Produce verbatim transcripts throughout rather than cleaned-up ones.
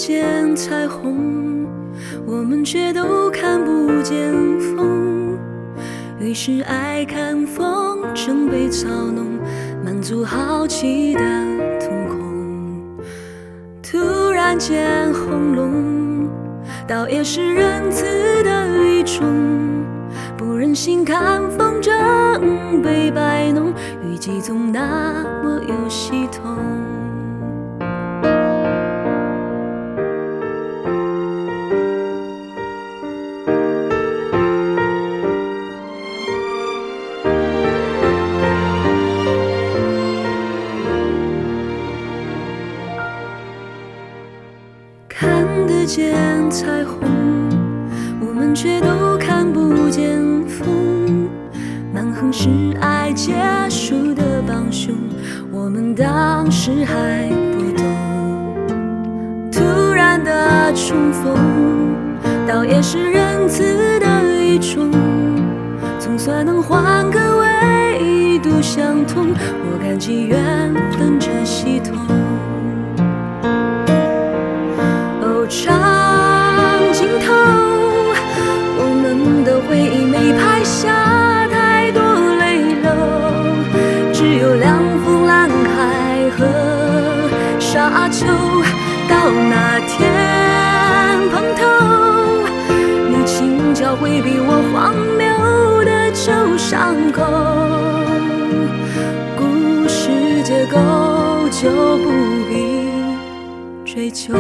见彩虹，我们却都看不见风。于是爱看风筝被操弄，满足好奇的瞳孔。突然间轰隆，倒也是仁慈的一种，不忍心看风筝被摆弄，雨季总那么有系统。看得见彩虹，我们却都看不见风。蛮横是爱结束的帮凶，我们当时还不懂。突然的重逢，倒也是仁慈的一种，总算能换个维度相通，我感激缘分这系统。长镜头，我们的回忆没拍下太多泪流，只有凉风、蓝海和沙丘。到那天碰头，你轻巧回避我荒谬的旧伤口，故事结构就不必追究。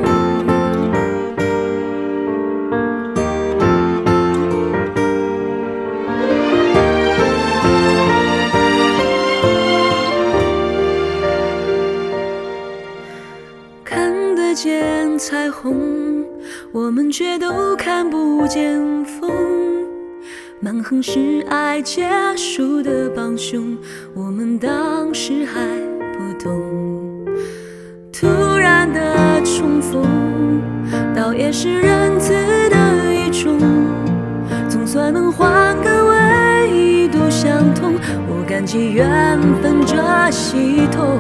见彩虹，我们却都看不见风。蛮横是爱结束的帮凶，我们当时还不懂。突然的重逢，倒也是仁慈的一种，总算能换个维度相通，我感激缘分这系统。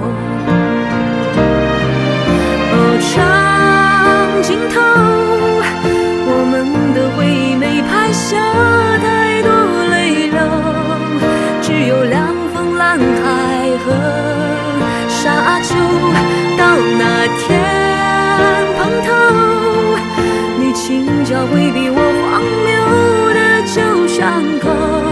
长镜头，我们的回忆没拍下太多泪流，只有凉风、蓝海和沙丘。到那天碰头，你轻巧回避我荒谬的旧伤口，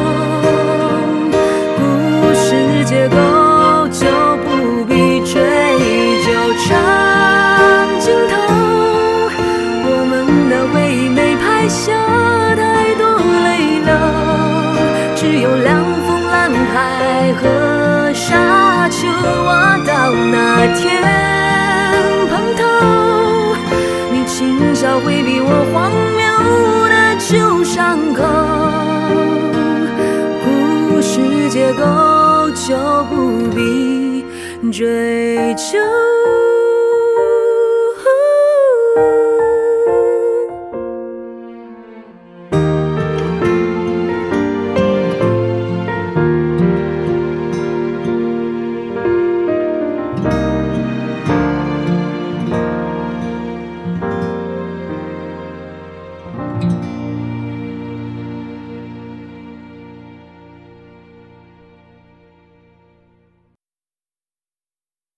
故事结构就不必追究。长镜头，我们的回忆没拍下太多泪流，只有凉风、蓝海和沙丘。我到那天碰头，你轻巧回避我荒谬的旧伤口，故事结构就不必追究。